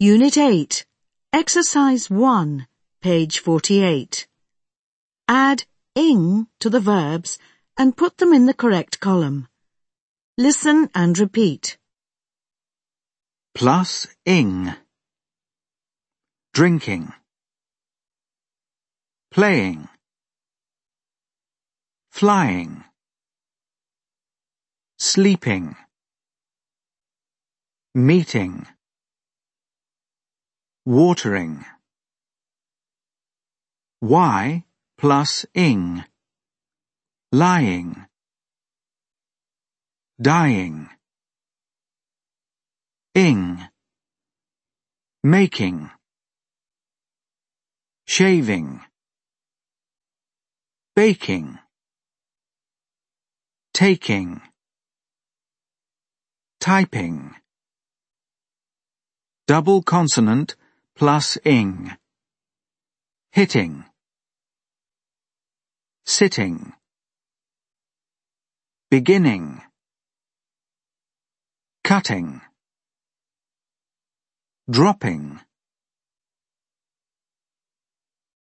Unit 8, Exercise 1, page 48. Add ing to the verbs and put them in the correct column. Listen and repeat. Plus ing. Drinking. Playing. Flying. Sleeping. Meeting. Watering. Y plus ing. Lying. Dying. Ing. Making. Shaving. Baking. Taking. Typing. Double consonant plus ing. Hitting. Sitting. Beginning. Cutting. Dropping.